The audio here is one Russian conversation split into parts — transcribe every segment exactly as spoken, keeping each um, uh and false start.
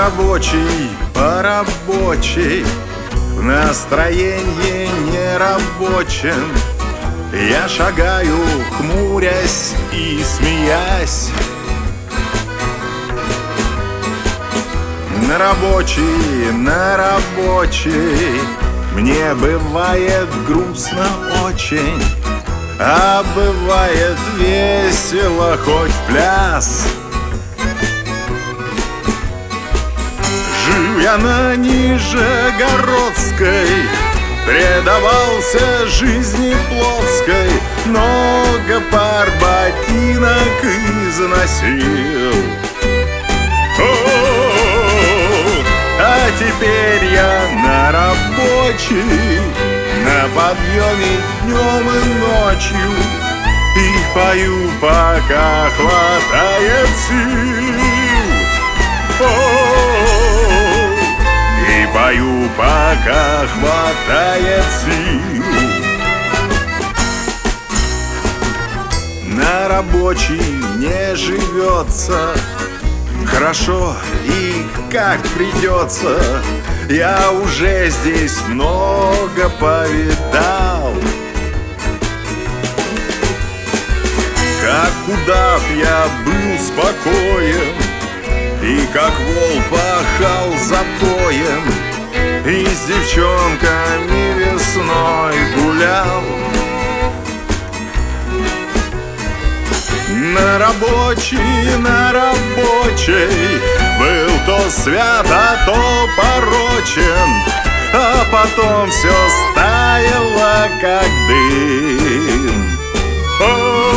Рабочий по рабочей, в настроении нерабочем я шагаю, хмурясь и смеясь. На рабочий, на рабочий мне бывает грустно очень, а бывает весело хоть в пляс. Жил я на Нижегородской, предавался жизни плотской, много пар ботинок износил. О, а теперь я на рабочий, на подъеме днем и ночью, и пою, пока хватает сил. О, и пою, пока хватает сил. На рабочий не живется хорошо и как придется. Я уже здесь много повидал. Как удав я был спокоен, и как вол пахал запоем, и с девчонками весной гулял. На рабочий, на рабочей был то свят, а то порочен, а потом все стаяло, как дым. О,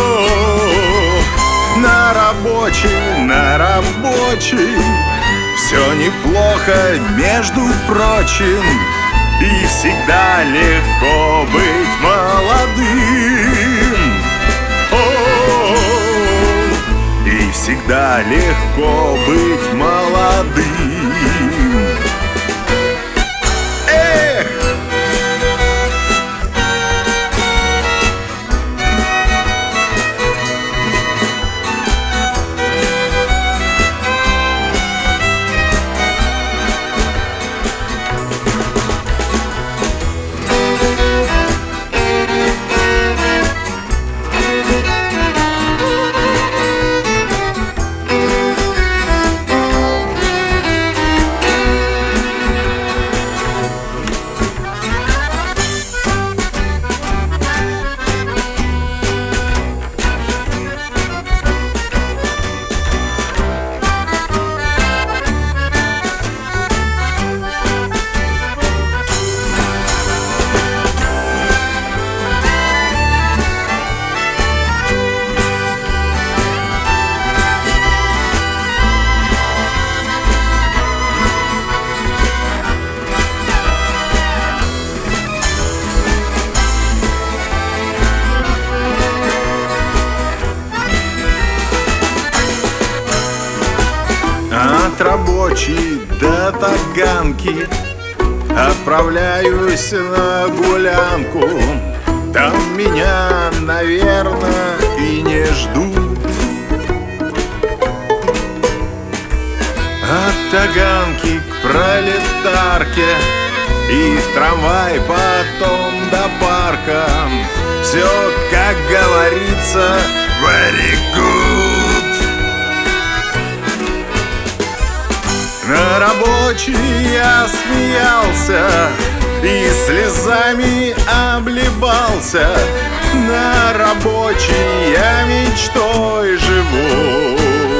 на рабочий, на рабочий все неплохо, между прочим, и всегда легко быть молодым. И всегда легко быть молодым. Эх! От рабочей до Таганки отправляюсь на гулянку. Там меня, наверное, и не ждут. От Таганки к Пролетарке и в трамвай потом до парка. Все, как говорится, very good. На рабочий я смеялся и слезами обливался. На рабочий я мечтой живу.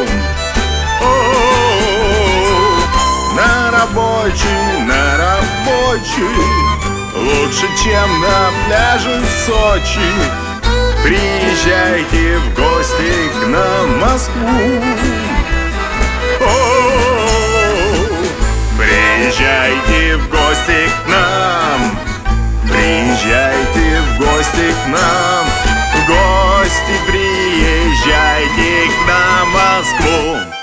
О, на рабочий, на рабочий лучше, чем на пляже в Сочи. Приезжайте в гости к нам в Москву. Приезжайте в гости к нам, приезжайте в гости к нам, в гости приезжайте к нам в Москву.